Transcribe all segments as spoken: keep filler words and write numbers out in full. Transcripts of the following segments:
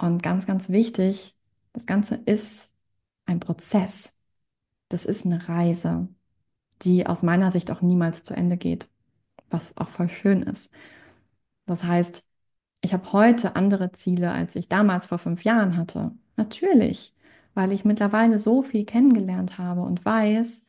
Und ganz, ganz wichtig, das Ganze ist ein Prozess. Das ist eine Reise, die aus meiner Sicht auch niemals zu Ende geht, was auch voll schön ist. Das heißt, ich habe heute andere Ziele, als ich damals vor fünf Jahren hatte. Natürlich, weil ich mittlerweile so viel kennengelernt habe und weiß,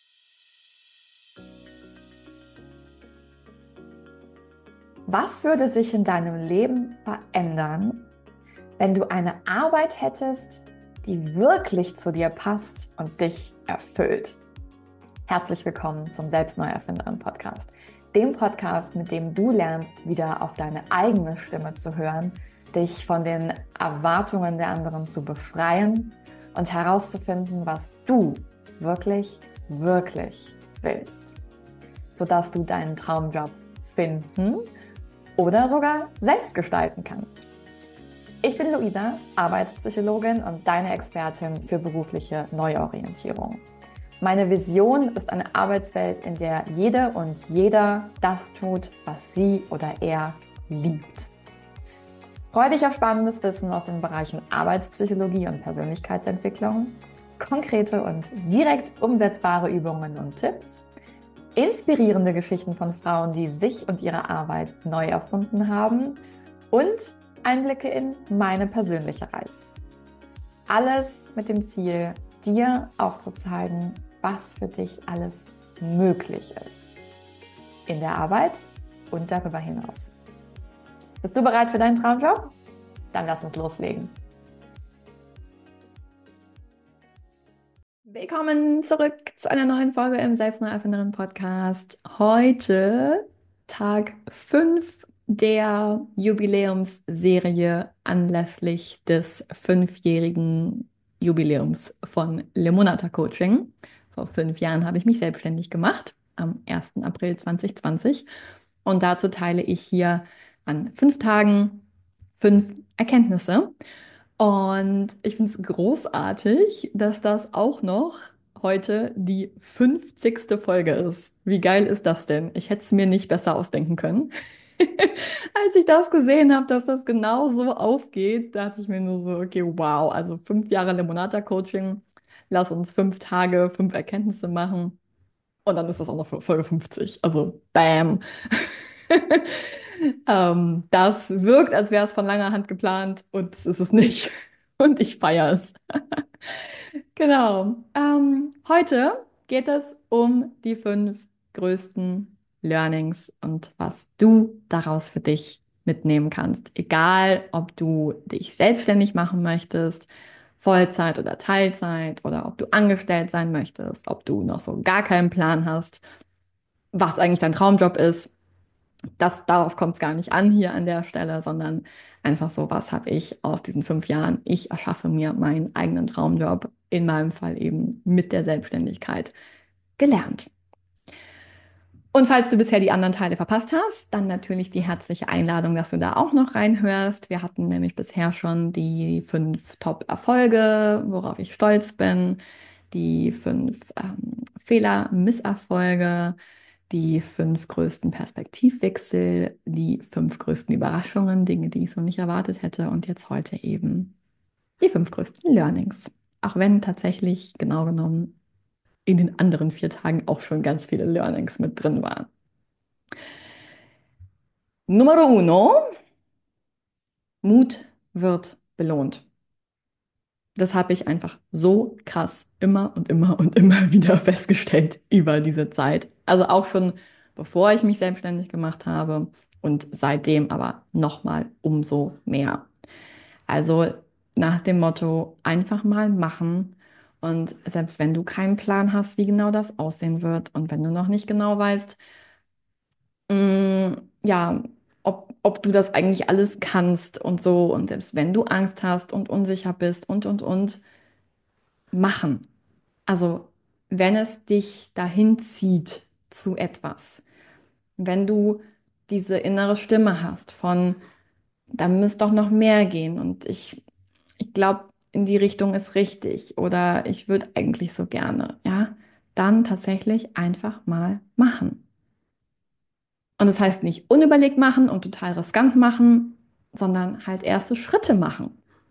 was würde sich in deinem Leben verändern, wenn du eine Arbeit hättest, die wirklich zu dir passt und dich erfüllt? Herzlich willkommen zum Selbstneuerfinderin-Podcast, dem Podcast, mit dem du lernst, wieder auf deine eigene Stimme zu hören, dich von den Erwartungen der anderen zu befreien und herauszufinden, was du wirklich, wirklich willst, sodass du deinen Traumjob finden oder sogar selbst gestalten kannst. Ich bin Luisa, Arbeitspsychologin und deine Expertin für berufliche Neuorientierung. Meine Vision ist eine Arbeitswelt, in der jede und jeder das tut, was sie oder er liebt. Freue dich auf spannendes Wissen aus den Bereichen Arbeitspsychologie und Persönlichkeitsentwicklung, konkrete und direkt umsetzbare Übungen und Tipps, inspirierende Geschichten von Frauen, die sich und ihre Arbeit neu erfunden haben und Einblicke in meine persönliche Reise. Alles mit dem Ziel, dir aufzuzeigen, was für dich alles möglich ist. In der Arbeit und darüber hinaus. Bist du bereit für deinen Traumjob? Dann lass uns loslegen. Willkommen zurück zu einer neuen Folge im Selbstneuerfinderin Podcast. Heute Tag fünf der Jubiläumsserie anlässlich des fünfjährigen Jubiläums von Limonata Coaching. Vor fünf Jahren habe ich mich selbstständig gemacht, am ersten April zweitausendzwanzig. Und dazu teile ich hier an fünf Tagen fünf Erkenntnisse. Und ich finde es großartig, dass das auch noch heute die fünfzigste Folge ist. Wie geil ist das denn? Ich hätte es mir nicht besser ausdenken können. Als ich das gesehen habe, dass das genau so aufgeht, dachte ich mir nur so, okay, wow, also fünf Jahre Limonata-Coaching, lass uns fünf Tage, fünf Erkenntnisse machen und dann ist das auch noch Folge fünfzig. Also, bam. Ähm, das wirkt, als wäre es von langer Hand geplant und es ist es nicht. Und ich feiere es. Genau. Ähm, heute geht es um die fünf größten Learnings und was du daraus für dich mitnehmen kannst. Egal, ob du dich selbstständig machen möchtest, Vollzeit oder Teilzeit, oder ob du angestellt sein möchtest, ob du noch so gar keinen Plan hast, was eigentlich dein Traumjob ist. Das, darauf kommt es gar nicht an hier an der Stelle, sondern einfach so, was habe ich aus diesen fünf Jahren? Ich erschaffe mir meinen eigenen Traumjob, in meinem Fall eben mit der Selbstständigkeit, gelernt. Und falls du bisher die anderen Teile verpasst hast, dann natürlich die herzliche Einladung, dass du da auch noch reinhörst. Wir hatten nämlich bisher schon die fünf Top-Erfolge, worauf ich stolz bin, die fünf ähm, Fehler, Misserfolge, die fünf größten Perspektivwechsel, die fünf größten Überraschungen, Dinge, die ich so nicht erwartet hätte und jetzt heute eben die fünf größten Learnings. Auch wenn tatsächlich genau genommen in den anderen vier Tagen auch schon ganz viele Learnings mit drin waren. Numero uno, Mut wird belohnt. Das habe ich einfach so krass immer und immer und immer wieder festgestellt über diese Zeit. Also auch schon bevor ich mich selbstständig gemacht habe und seitdem aber nochmal umso mehr. Also nach dem Motto, einfach mal machen. Und selbst wenn du keinen Plan hast, wie genau das aussehen wird und wenn du noch nicht genau weißt, mh, ja, ob, ob du das eigentlich alles kannst und so, und selbst wenn du Angst hast und unsicher bist und, und, und, machen. Also, wenn es dich dahin zieht zu etwas, wenn du diese innere Stimme hast von, da müsste doch noch mehr gehen und ich, ich glaube, in die Richtung ist richtig oder ich würde eigentlich so gerne, ja, dann tatsächlich einfach mal machen. Und das heißt nicht unüberlegt machen und total riskant machen, sondern halt erste Schritte machen.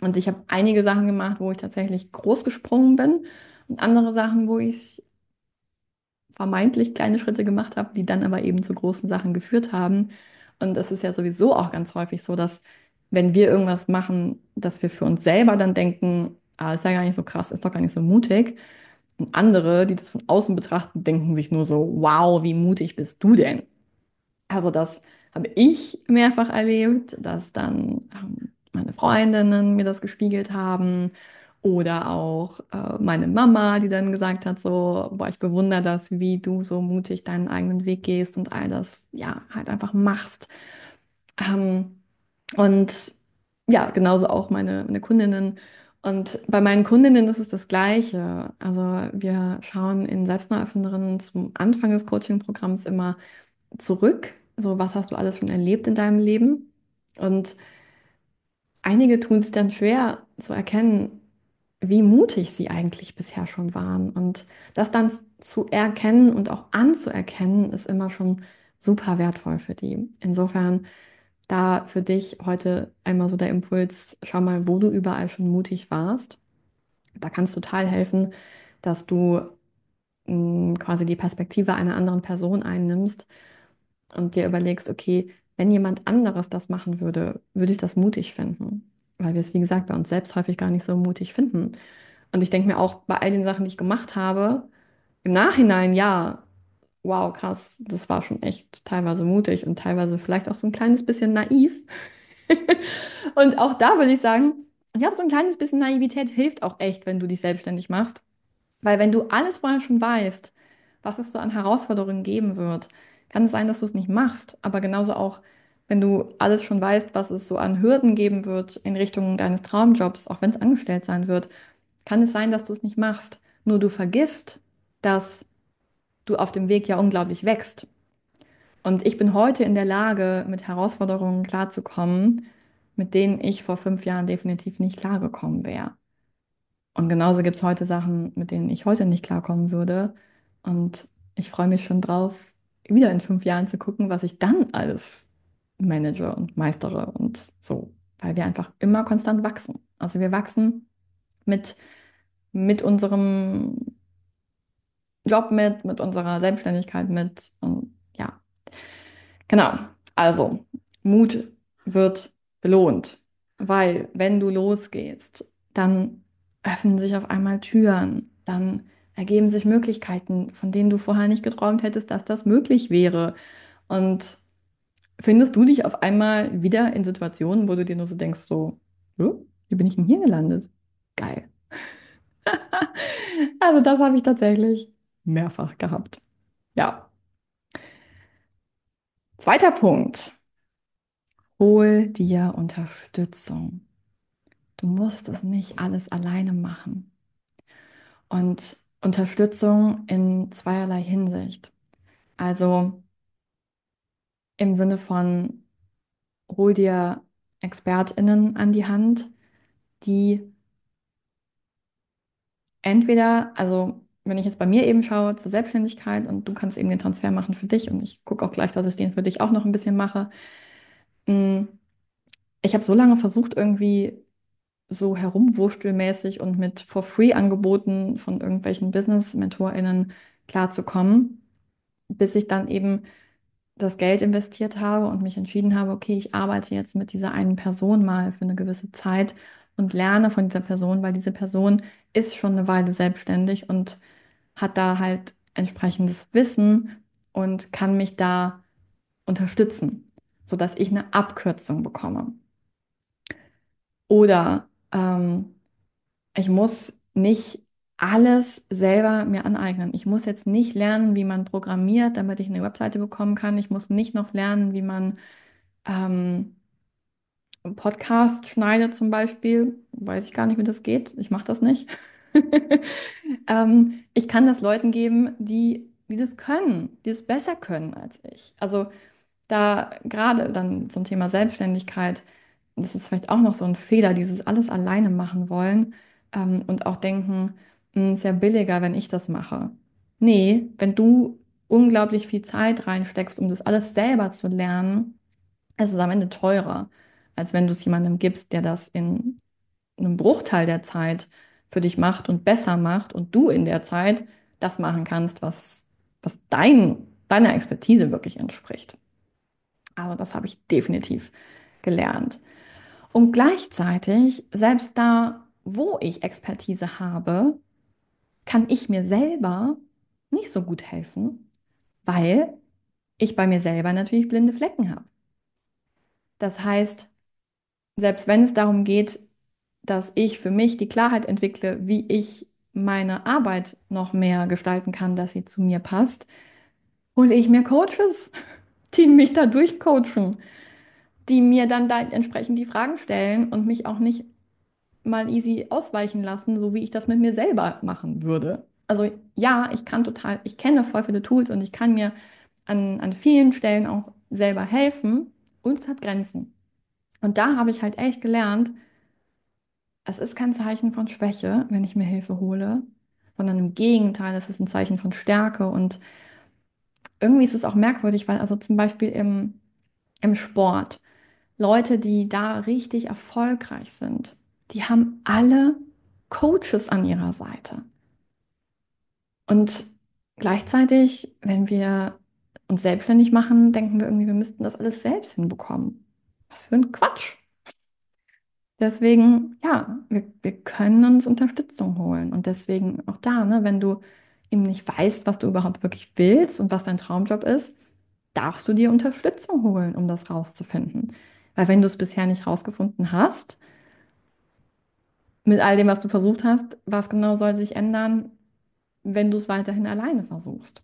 Und ich habe einige Sachen gemacht, wo ich tatsächlich groß gesprungen bin und andere Sachen, wo ich vermeintlich kleine Schritte gemacht habe, die dann aber eben zu großen Sachen geführt haben. Und es ist ja sowieso auch ganz häufig so, dass wenn wir irgendwas machen, dass wir für uns selber dann denken, ah, ist ja gar nicht so krass, ist doch gar nicht so mutig. Und andere, die das von außen betrachten, denken sich nur so, wow, wie mutig bist du denn? Also das habe ich mehrfach erlebt, dass dann ähm, meine Freundinnen mir das gespiegelt haben oder auch äh, meine Mama, die dann gesagt hat, so, boah, ich bewundere das, wie du so mutig deinen eigenen Weg gehst und all das, ja, halt einfach machst. Ähm, und ja, genauso auch meine, meine Kundinnen. Und bei meinen Kundinnen ist es das Gleiche. Also wir schauen in Selbstneuerfinderinnen zum Anfang des Coaching-Programms immer zurück. So, was hast du alles schon erlebt in deinem Leben? Und einige tun sich dann schwer zu erkennen, wie mutig sie eigentlich bisher schon waren. Und das dann zu erkennen und auch anzuerkennen, ist immer schon super wertvoll für die. Insofern da für dich heute einmal so der Impuls, schau mal, wo du überall schon mutig warst. Da kann es total helfen, dass du mh, quasi die Perspektive einer anderen Person einnimmst und dir überlegst, okay, wenn jemand anderes das machen würde, würde ich das mutig finden. Weil wir es, wie gesagt, bei uns selbst häufig gar nicht so mutig finden. Und ich denke mir auch bei all den Sachen, die ich gemacht habe, im Nachhinein, ja, wow, krass, das war schon echt teilweise mutig und teilweise vielleicht auch so ein kleines bisschen naiv. Und auch da würde ich sagen, ich glaube, so ein kleines bisschen Naivität hilft auch echt, wenn du dich selbstständig machst. Weil wenn du alles vorher schon weißt, was es so an Herausforderungen geben wird, kann es sein, dass du es nicht machst. Aber genauso auch, wenn du alles schon weißt, was es so an Hürden geben wird in Richtung deines Traumjobs, auch wenn es angestellt sein wird, kann es sein, dass du es nicht machst. Nur du vergisst, dass du auf dem Weg ja unglaublich wächst. Und ich bin heute in der Lage, mit Herausforderungen klarzukommen, mit denen ich vor fünf Jahren definitiv nicht klargekommen wäre. Und genauso gibt es heute Sachen, mit denen ich heute nicht klarkommen würde. Und ich freue mich schon drauf, wieder in fünf Jahren zu gucken, was ich dann alles manage und meistere und so, weil wir einfach immer konstant wachsen. Also wir wachsen mit, mit unserem Job mit, mit unserer Selbstständigkeit mit. Und ja, genau. Also Mut wird belohnt, weil wenn du losgehst, dann öffnen sich auf einmal Türen, dann ergeben sich Möglichkeiten, von denen du vorher nicht geträumt hättest, dass das möglich wäre. Und findest du dich auf einmal wieder in Situationen, wo du dir nur so denkst, so, "Hä? Wie bin ich denn hier gelandet? Geil." Also das habe ich tatsächlich mehrfach gehabt. Ja. Zweiter Punkt. Hol dir Unterstützung. Du musst es nicht alles alleine machen. Und Unterstützung in zweierlei Hinsicht. Also im Sinne von, hol dir ExpertInnen an die Hand, die entweder, also wenn ich jetzt bei mir eben schaue zur Selbstständigkeit und du kannst eben den Transfer machen für dich und ich gucke auch gleich, dass ich den für dich auch noch ein bisschen mache. Mm, Ich habe so lange versucht, irgendwie so herumwurstelmäßig und mit For-Free-Angeboten von irgendwelchen Business-MentorInnen klarzukommen, bis ich dann eben das Geld investiert habe und mich entschieden habe, okay, ich arbeite jetzt mit dieser einen Person mal für eine gewisse Zeit und lerne von dieser Person, weil diese Person ist schon eine Weile selbstständig und hat da halt entsprechendes Wissen und kann mich da unterstützen, sodass ich eine Abkürzung bekomme. Oder ähm, ich muss nicht alles selber mir aneignen. Ich muss jetzt nicht lernen, wie man programmiert, damit ich eine Webseite bekommen kann. Ich muss nicht noch lernen, wie man ähm, einen Podcast schneidet zum Beispiel. Weiß ich gar nicht, wie das geht. Ich mache das nicht. Ähm, ich kann das Leuten geben, die, die das können, die es besser können als ich. Also da gerade dann zum Thema Selbstständigkeit, das ist vielleicht auch noch so ein Fehler, dieses alles alleine machen wollen, ähm, und auch denken, "Hm, ist ja billiger, wenn ich das mache." Nee, wenn du unglaublich viel Zeit reinsteckst, um das alles selber zu lernen, ist es am Ende teurer, als wenn du es jemandem gibst, der das in einen Bruchteil der Zeit für dich macht und besser macht und du in der Zeit das machen kannst, was, was dein, deiner Expertise wirklich entspricht. Also das habe ich definitiv gelernt. Und gleichzeitig, selbst da, wo ich Expertise habe, kann ich mir selber nicht so gut helfen, weil ich bei mir selber natürlich blinde Flecken habe. Das heißt, selbst wenn es darum geht, dass ich für mich die Klarheit entwickle, wie ich meine Arbeit noch mehr gestalten kann, dass sie zu mir passt, hole ich mir Coaches, die mich da durchcoachen, die mir dann da entsprechend die Fragen stellen und mich auch nicht mal easy ausweichen lassen, so wie ich das mit mir selber machen würde. Also ja, ich kann total, ich kenne voll viele Tools und ich kann mir an, an vielen Stellen auch selber helfen und es hat Grenzen. Und da habe ich halt echt gelernt, es ist kein Zeichen von Schwäche, wenn ich mir Hilfe hole, sondern im Gegenteil, es ist ein Zeichen von Stärke. Und irgendwie ist es auch merkwürdig, weil also zum Beispiel im, im Sport, Leute, die da richtig erfolgreich sind, die haben alle Coaches an ihrer Seite. Und gleichzeitig, wenn wir uns selbstständig machen, denken wir irgendwie, wir müssten das alles selbst hinbekommen. Was für ein Quatsch. Deswegen, ja, wir, wir können uns Unterstützung holen. Und deswegen auch da, ne, wenn du eben nicht weißt, was du überhaupt wirklich willst und was dein Traumjob ist, darfst du dir Unterstützung holen, um das rauszufinden. Weil wenn du es bisher nicht rausgefunden hast, mit all dem, was du versucht hast, was genau soll sich ändern, wenn du es weiterhin alleine versuchst?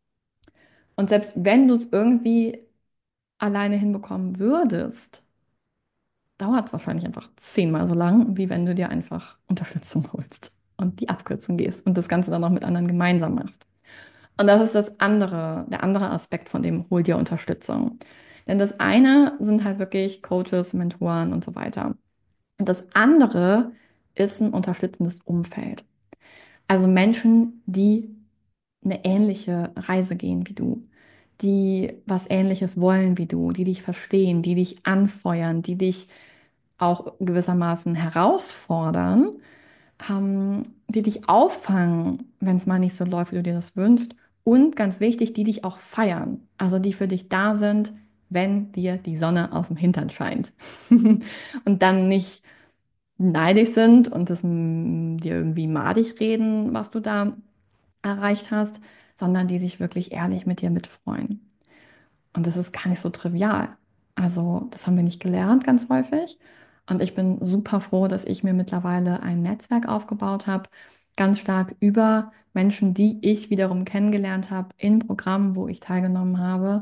Und selbst wenn du es irgendwie alleine hinbekommen würdest, dauert es wahrscheinlich einfach zehnmal so lang, wie wenn du dir einfach Unterstützung holst und die Abkürzung gehst und das Ganze dann auch mit anderen gemeinsam machst. Und das ist das andere, der andere Aspekt von dem hol dir Unterstützung. Denn das eine sind halt wirklich Coaches, Mentoren und so weiter. Und das andere ist ein unterstützendes Umfeld. Also Menschen, die eine ähnliche Reise gehen wie du, die was Ähnliches wollen wie du, die dich verstehen, die dich anfeuern, die dich auch gewissermaßen herausfordern, ähm, die dich auffangen, wenn es mal nicht so läuft, wie du dir das wünschst. Und ganz wichtig, die dich auch feiern, also die für dich da sind, wenn dir die Sonne aus dem Hintern scheint. Und dann nicht neidisch sind und das mm, dir irgendwie madig reden, was du da erreicht hast, sondern die sich wirklich ehrlich mit dir mitfreuen. Und das ist gar nicht so trivial. Also, das haben wir nicht gelernt ganz häufig. Und ich bin super froh, dass ich mir mittlerweile ein Netzwerk aufgebaut habe, ganz stark über Menschen, die ich wiederum kennengelernt habe in Programmen, wo ich teilgenommen habe,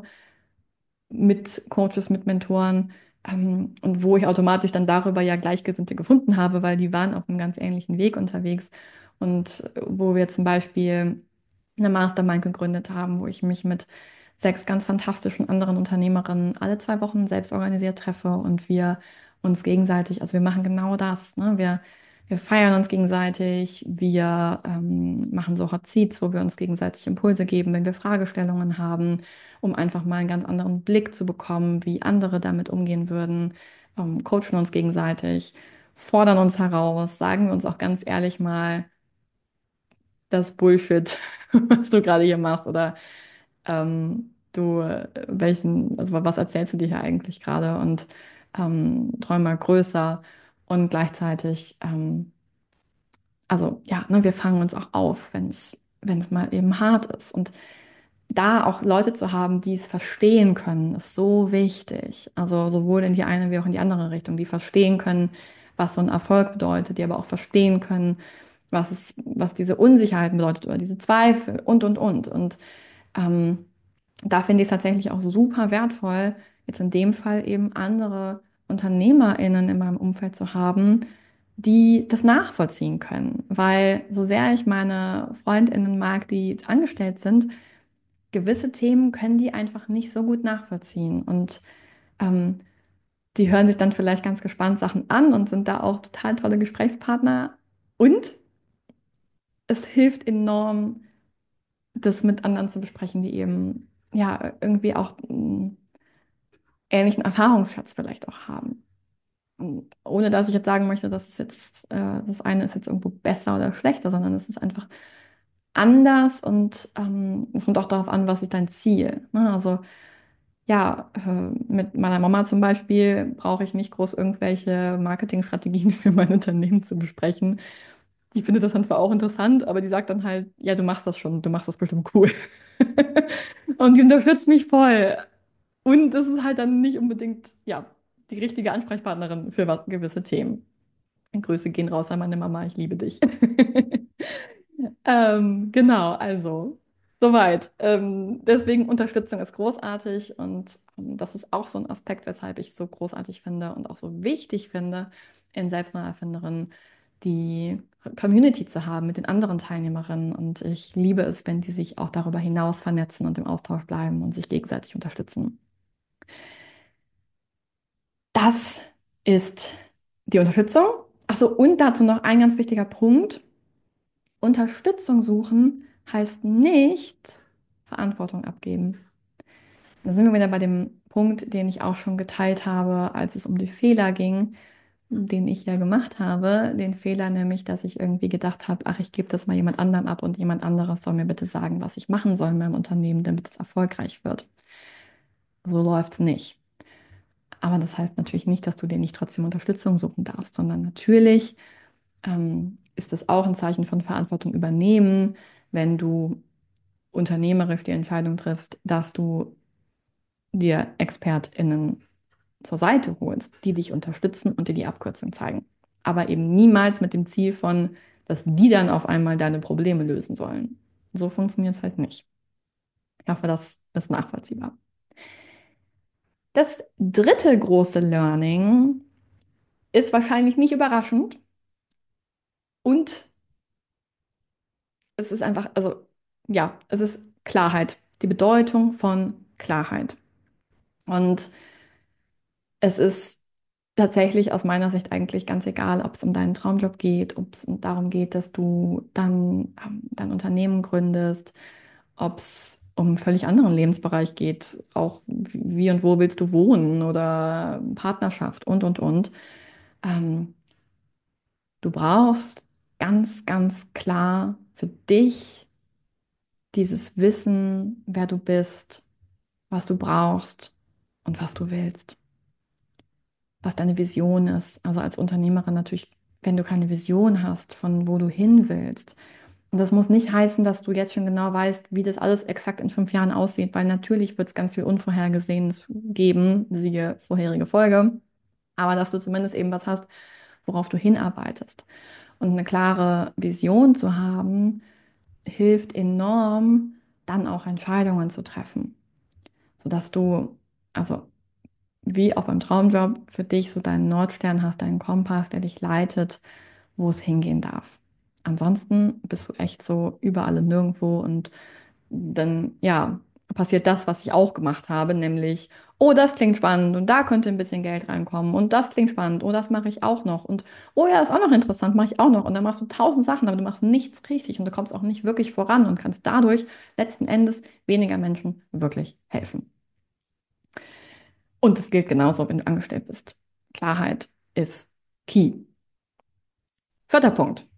mit Coaches, mit Mentoren, ähm, und wo ich automatisch dann darüber ja Gleichgesinnte gefunden habe, weil die waren auf einem ganz ähnlichen Weg unterwegs und äh, wo wir zum Beispiel eine Mastermind gegründet haben, wo ich mich mit sechs ganz fantastischen anderen Unternehmerinnen alle zwei Wochen selbst organisiert treffe und wir uns gegenseitig, also wir machen genau das, ne? Wir, wir feiern uns gegenseitig, wir ähm, machen so Hot Seats, wo wir uns gegenseitig Impulse geben, wenn wir Fragestellungen haben, um einfach mal einen ganz anderen Blick zu bekommen, wie andere damit umgehen würden, ähm, coachen uns gegenseitig, fordern uns heraus, sagen wir uns auch ganz ehrlich mal, das Bullshit, was du gerade hier machst oder ähm, du, äh, welchen, also was erzählst du dir hier eigentlich gerade und ähm, träum mal größer und gleichzeitig, ähm, also ja, ne, wir fangen uns auch auf, wenn es, wenn es mal eben hart ist und da auch Leute zu haben, die es verstehen können, ist so wichtig. Also sowohl in die eine wie auch in die andere Richtung, die verstehen können, was so ein Erfolg bedeutet, die aber auch verstehen können, was es, was diese Unsicherheiten bedeutet oder diese Zweifel und, und, und. Und ähm, da finde ich es tatsächlich auch super wertvoll, jetzt in dem Fall eben andere UnternehmerInnen in meinem Umfeld zu haben, die das nachvollziehen können. Weil so sehr ich meine FreundInnen mag, die jetzt angestellt sind, gewisse Themen können die einfach nicht so gut nachvollziehen. Und ähm, die hören sich dann vielleicht ganz gespannt Sachen an und sind da auch total tolle Gesprächspartner. Und es hilft enorm, das mit anderen zu besprechen, die eben ja irgendwie auch einen ähnlichen Erfahrungsschatz vielleicht auch haben. Und ohne dass ich jetzt sagen möchte, dass es jetzt, äh, das eine ist jetzt irgendwo besser oder schlechter, sondern es ist einfach anders und ähm, es kommt auch darauf an, was ist dein Ziel. Ne? Also ja, äh, mit meiner Mama zum Beispiel brauche ich nicht groß irgendwelche Marketingstrategien für mein Unternehmen zu besprechen. Die findet das dann zwar auch interessant, aber die sagt dann halt, ja, du machst das schon, du machst das bestimmt cool. Und die unterstützt mich voll. Und das ist halt dann nicht unbedingt, ja, die richtige Ansprechpartnerin für was, gewisse Themen. Grüße gehen raus an meine Mama, ich liebe dich. Ähm, genau, also soweit. Ähm, deswegen Unterstützung ist großartig und ähm, das ist auch so ein Aspekt, weshalb ich es so großartig finde und auch so wichtig finde, in Selbstneuerfinderinnen die Community zu haben mit den anderen Teilnehmerinnen. Und ich liebe es, wenn die sich auch darüber hinaus vernetzen und im Austausch bleiben und sich gegenseitig unterstützen. Das ist die Unterstützung. Achso, und dazu noch ein ganz wichtiger Punkt. Unterstützung suchen heißt nicht Verantwortung abgeben. Da sind wir wieder bei dem Punkt, den ich auch schon geteilt habe, als es um die Fehler ging, den ich ja gemacht habe. Den Fehler nämlich, dass ich irgendwie gedacht habe, ach, ich gebe das mal jemand anderem ab und jemand anderes soll mir bitte sagen, was ich machen soll in meinem Unternehmen, damit es erfolgreich wird. So läuft es nicht. Aber das heißt natürlich nicht, dass du dir nicht trotzdem Unterstützung suchen darfst, sondern natürlich ähm, ist das auch ein Zeichen von Verantwortung übernehmen, wenn du unternehmerisch die Entscheidung triffst, dass du dir ExpertInnen zur Seite holst, die dich unterstützen und dir die Abkürzung zeigen. Aber eben niemals mit dem Ziel von, dass die dann auf einmal deine Probleme lösen sollen. So funktioniert es halt nicht. Ich hoffe, das ist nachvollziehbar. Das dritte große Learning ist wahrscheinlich nicht überraschend und es ist einfach, also ja, es ist Klarheit, die Bedeutung von Klarheit. Und es ist tatsächlich aus meiner Sicht eigentlich ganz egal, ob es um deinen Traumjob geht, ob es darum geht, dass du dann ähm, dein Unternehmen gründest, ob es um einen völlig anderen Lebensbereich geht, auch wie und wo willst du wohnen oder Partnerschaft und, und, und. Ähm, Du brauchst ganz, ganz klar für dich dieses Wissen, wer du bist, was du brauchst und was du willst, was deine Vision ist. Also als Unternehmerin natürlich, wenn du keine Vision hast, von wo du hin willst. Und das muss nicht heißen, dass du jetzt schon genau weißt, wie das alles exakt in fünf Jahren aussieht, weil natürlich wird es ganz viel Unvorhergesehenes geben, siehe vorherige Folge, aber dass du zumindest eben was hast, worauf du hinarbeitest. Und eine klare Vision zu haben, hilft enorm, dann auch Entscheidungen zu treffen, sodass du, also wie auch beim Traumjob, für dich so deinen Nordstern hast, deinen Kompass, der dich leitet, wo es hingehen darf. Ansonsten bist du echt so überall und nirgendwo und dann, ja, passiert das, was ich auch gemacht habe, nämlich, oh, das klingt spannend und da könnte ein bisschen Geld reinkommen und das klingt spannend, oh, das mache ich auch noch und oh ja, ist auch noch interessant, mache ich auch noch und dann machst du tausend Sachen, aber du machst nichts richtig und du kommst auch nicht wirklich voran und kannst dadurch letzten Endes weniger Menschen wirklich helfen. Und es gilt genauso, wenn du angestellt bist. Klarheit ist key. Vierter Punkt.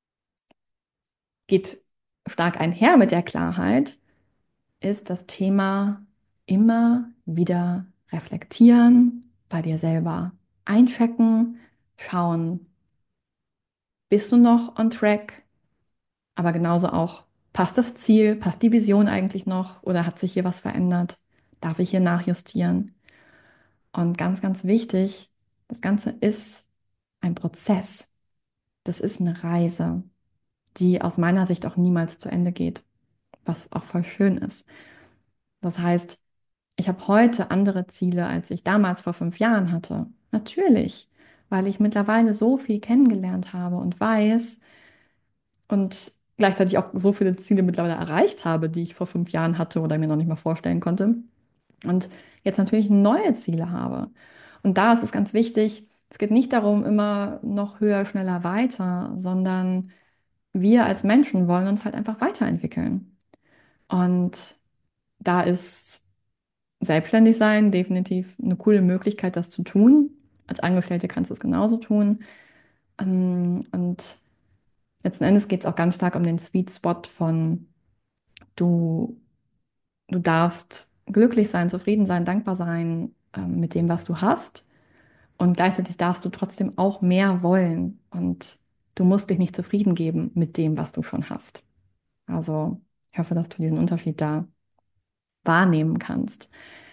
Geht stark einher mit der Klarheit, ist das Thema immer wieder reflektieren, bei dir selber einchecken, schauen, bist du noch on track, aber genauso auch, passt das Ziel, passt die Vision eigentlich noch oder hat sich hier was verändert? Darf ich hier nachjustieren? Und ganz, ganz wichtig, das Ganze ist ein Prozess. Das ist eine Reise, die aus meiner Sicht auch niemals zu Ende geht, was auch voll schön ist. Das heißt, ich habe heute andere Ziele, als ich damals vor fünf Jahren hatte. Natürlich, weil ich mittlerweile so viel kennengelernt habe und weiß und gleichzeitig auch so viele Ziele mittlerweile erreicht habe, die ich vor fünf Jahren hatte oder mir noch nicht mal vorstellen konnte. Und jetzt natürlich neue Ziele habe. Und da ist es ganz wichtig, es geht nicht darum, immer noch höher, schneller, weiter, sondern wir als Menschen wollen uns halt einfach weiterentwickeln. Und da ist selbstständig sein definitiv eine coole Möglichkeit, das zu tun. als Angestellte kannst du es genauso tun. Ähm, und letzten Endes geht es auch ganz stark um den Sweet Spot von du, du darfst glücklich sein, zufrieden sein, dankbar sein, ähm, mit dem, was du hast. Und gleichzeitig darfst du trotzdem auch mehr wollen. Und du musst dich nicht zufrieden geben mit dem, was du schon hast. Also ich hoffe, dass du diesen Unterschied da wahrnehmen kannst.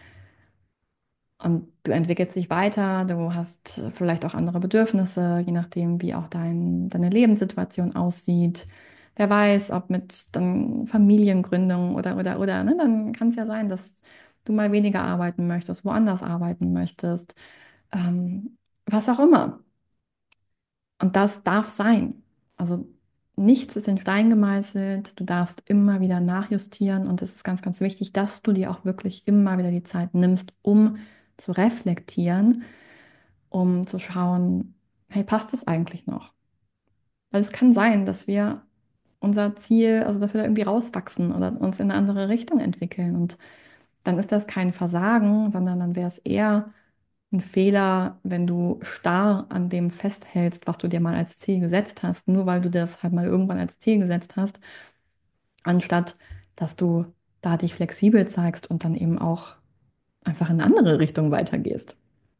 Und du entwickelst dich weiter, du hast vielleicht auch andere Bedürfnisse, je nachdem, wie auch dein, deine Lebenssituation aussieht. Wer weiß, ob mit dann Familiengründung oder, oder, oder, ne, dann kann es ja sein, dass du mal weniger arbeiten möchtest, woanders arbeiten möchtest, ähm, was auch immer. Und das darf sein. Also nichts ist in Stein gemeißelt. Du darfst immer wieder nachjustieren. Und es ist ganz, ganz wichtig, dass du dir auch wirklich immer wieder die Zeit nimmst, um zu reflektieren, um zu schauen, hey, passt das eigentlich noch? Weil es kann sein, dass wir unser Ziel, also dass wir da irgendwie rauswachsen oder uns in eine andere Richtung entwickeln. Und dann ist das kein Versagen, sondern dann wäre es eher ein Fehler, wenn du starr an dem festhältst, was du dir mal als Ziel gesetzt hast, nur weil du das halt mal irgendwann als Ziel gesetzt hast, anstatt dass du da dich flexibel zeigst und dann eben auch einfach in eine andere Richtung weitergehst.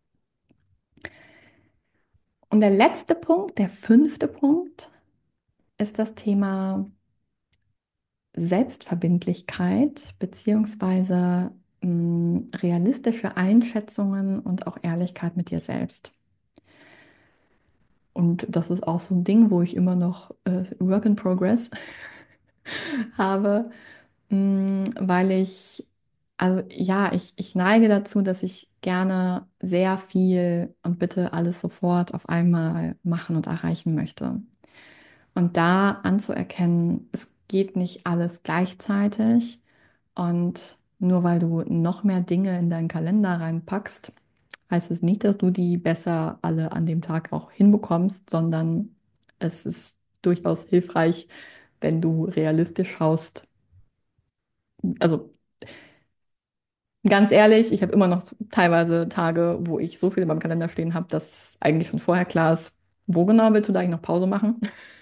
Und der letzte Punkt, der fünfte Punkt, ist das Thema Selbstverbindlichkeit beziehungsweise mh, realistische Einschätzungen und auch Ehrlichkeit mit dir selbst. Und das ist auch so ein Ding, wo ich immer noch äh, Work in Progress habe, mh, weil ich, also ja, ich, ich neige dazu, dass ich gerne sehr viel und bitte alles sofort auf einmal machen und erreichen möchte. Und da anzuerkennen, es geht nicht alles gleichzeitig und nur weil du noch mehr Dinge in deinen Kalender reinpackst, heißt es nicht, dass du die besser alle an dem Tag auch hinbekommst, sondern es ist durchaus hilfreich, wenn du realistisch schaust. Also ganz ehrlich, ich habe immer noch teilweise Tage, wo ich so viel in meinem Kalender stehen habe, dass eigentlich schon vorher klar ist, wo genau willst du da eigentlich noch Pause machen?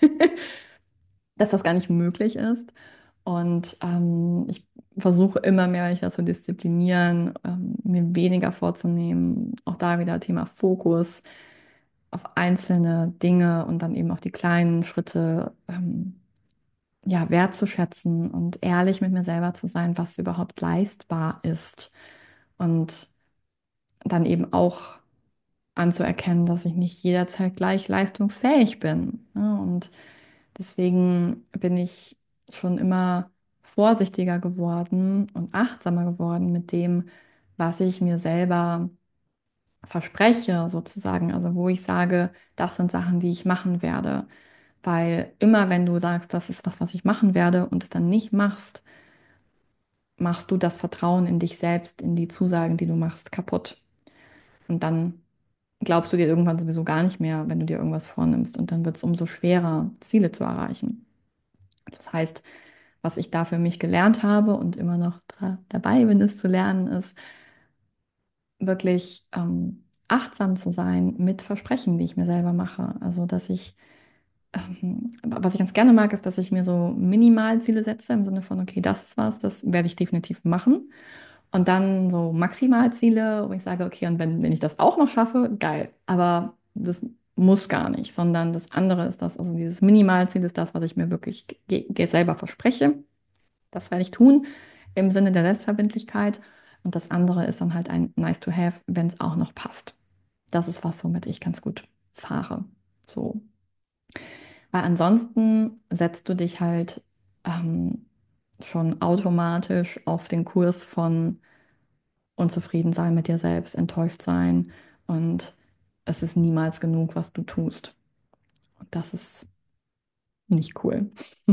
Dass das gar nicht möglich ist. Und ähm, ich versuche immer mehr, mich dazu disziplinieren, ähm, mir weniger vorzunehmen. Auch da wieder Thema Fokus auf einzelne Dinge und dann eben auch die kleinen Schritte ähm, ja, wertzuschätzen und ehrlich mit mir selber zu sein, was überhaupt leistbar ist. Und dann eben auch anzuerkennen, dass ich nicht jederzeit gleich leistungsfähig bin. Ja, und deswegen bin ich schon immer vorsichtiger geworden und achtsamer geworden mit dem, was ich mir selber verspreche, sozusagen. Also wo ich sage, das sind Sachen, die ich machen werde. Weil immer wenn du sagst, das ist was, was ich machen werde und es dann nicht machst, machst du das Vertrauen in dich selbst, in die Zusagen, die du machst, kaputt. Und dann glaubst du dir irgendwann sowieso gar nicht mehr, wenn du dir irgendwas vornimmst. Und dann wird es umso schwerer, Ziele zu erreichen. Das heißt, was ich da für mich gelernt habe und immer noch dra- dabei bin, es zu lernen, ist wirklich ähm, achtsam zu sein mit Versprechen, die ich mir selber mache. Also, dass ich, ähm, was ich ganz gerne mag, ist, dass ich mir so Minimalziele setze im Sinne von, okay, das ist was, das werde ich definitiv machen. Und dann so Maximalziele, wo ich sage, okay, und wenn, wenn ich das auch noch schaffe, geil. Aber das muss gar nicht, sondern das andere ist das, also dieses Minimalziel ist das, was ich mir wirklich ge- ge- selber verspreche. Das werde ich tun im Sinne der Selbstverbindlichkeit. Und das andere ist dann halt ein nice to have, wenn es auch noch passt. Das ist was, womit ich ganz gut fahre. So. Weil ansonsten setzt du dich halt ähm, schon automatisch auf den Kurs von unzufrieden sein mit dir selbst, enttäuscht sein und es ist niemals genug, was du tust. Und das ist nicht cool.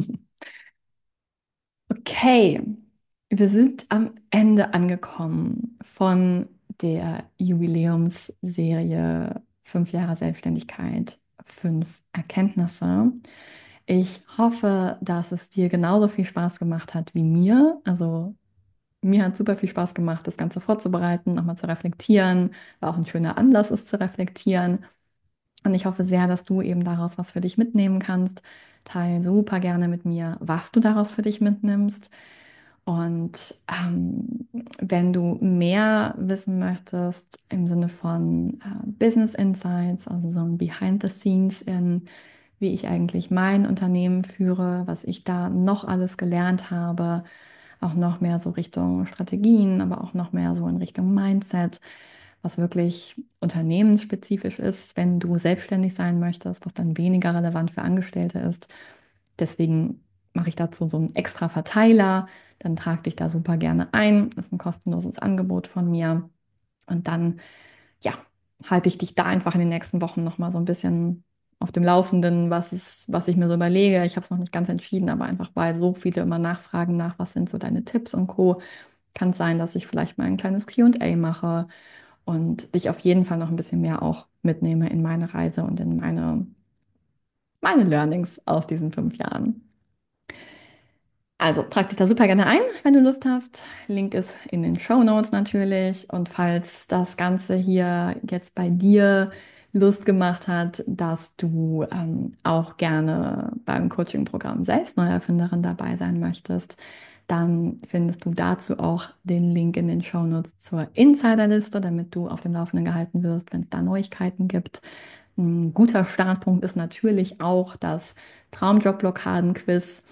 Okay, wir sind am Ende angekommen von der Jubiläumsserie Fünf Jahre Selbstständigkeit, fünf Erkenntnisse. Ich hoffe, dass es dir genauso viel Spaß gemacht hat wie mir. Also mir hat super viel Spaß gemacht, das Ganze vorzubereiten, nochmal zu reflektieren. War auch ein schöner Anlass, es zu reflektieren. Und ich hoffe sehr, dass du eben daraus was für dich mitnehmen kannst. Teil super gerne mit mir, was du daraus für dich mitnimmst. Und ähm, wenn du mehr wissen möchtest im Sinne von äh, Business Insights, also so ein Behind the Scenes in, wie ich eigentlich mein Unternehmen führe, was ich da noch alles gelernt habe, auch noch mehr so Richtung Strategien, aber auch noch mehr so in Richtung Mindset, was wirklich unternehmensspezifisch ist, wenn du selbstständig sein möchtest, was dann weniger relevant für Angestellte ist. Deswegen mache ich dazu so einen extra Verteiler, dann trag dich da super gerne ein. Das ist ein kostenloses Angebot von mir. Und dann, ja, halte ich dich da einfach in den nächsten Wochen nochmal so ein bisschen auf dem Laufenden, was ist, was ich mir so überlege. Ich habe es noch nicht ganz entschieden, aber einfach weil so viele immer nachfragen nach, was sind so deine Tipps und Co., kann es sein, dass ich vielleicht mal ein kleines Q und A mache und dich auf jeden Fall noch ein bisschen mehr auch mitnehme in meine Reise und in meine, meine Learnings aus diesen fünf Jahren. Also trag dich da super gerne ein, wenn du Lust hast. Link ist in den Show Notes natürlich. Und falls das Ganze hier jetzt bei dir Lust gemacht hat, dass du ähm, auch gerne beim Coaching-Programm Selbstneuerfinderin dabei sein möchtest, dann findest du dazu auch den Link in den Show Notes zur Insiderliste, damit du auf dem Laufenden gehalten wirst, wenn es da Neuigkeiten gibt. Ein guter Startpunkt ist natürlich auch das Traumjob-Blockaden-Quiz,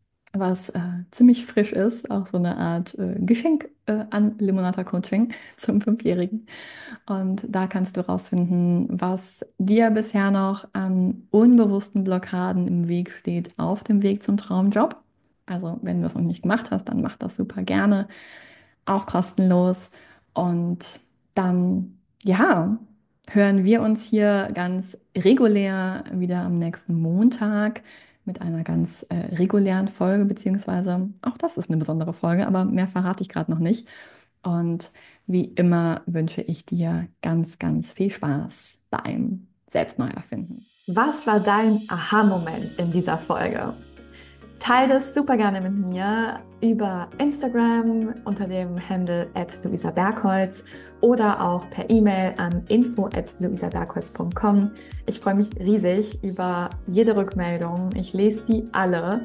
was äh, ziemlich frisch ist, auch so eine Art äh, Geschenk äh, an Limonata Coaching zum Fünfjährigen. Und da kannst du rausfinden, was dir bisher noch an unbewussten Blockaden im Weg steht auf dem Weg zum Traumjob. Also wenn du das noch nicht gemacht hast, dann mach das super gerne, auch kostenlos. Und dann, ja, hören wir uns hier ganz regulär wieder am nächsten Montag mit einer ganz äh, regulären Folge, beziehungsweise auch das ist eine besondere Folge, aber mehr verrate ich gerade noch nicht. Und wie immer wünsche ich dir ganz, ganz viel Spaß beim Selbstneuerfinden. Was war dein Aha-Moment in dieser Folge? Teile das super gerne mit mir über Instagram unter dem Handle at luisa bergholz oder auch per E-Mail an info at luisa bergholz punkt com. Ich freue mich riesig über jede Rückmeldung. Ich lese die alle.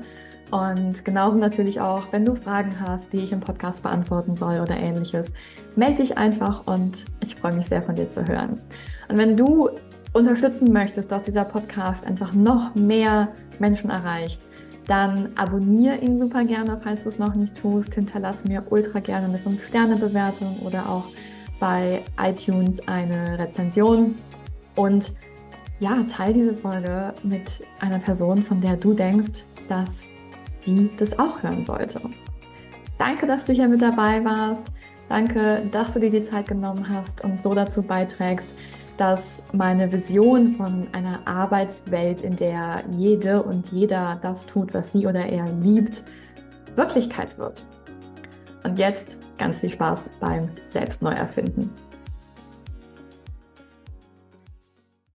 Und genauso natürlich auch, wenn du Fragen hast, die ich im Podcast beantworten soll oder ähnliches, melde dich einfach und ich freue mich sehr, von dir zu hören. Und wenn du unterstützen möchtest, dass dieser Podcast einfach noch mehr Menschen erreicht, dann abonniere ihn super gerne, falls du es noch nicht tust. Hinterlass mir ultra gerne eine fünf Sterne Bewertung oder auch bei iTunes eine Rezension. Und ja, teile diese Folge mit einer Person, von der du denkst, dass die das auch hören sollte. Danke, dass du hier mit dabei warst. Danke, dass du dir die Zeit genommen hast und so dazu beiträgst, dass meine Vision von einer Arbeitswelt, in der jede und jeder das tut, was sie oder er liebt, Wirklichkeit wird. Und jetzt ganz viel Spaß beim Selbstneuerfinden.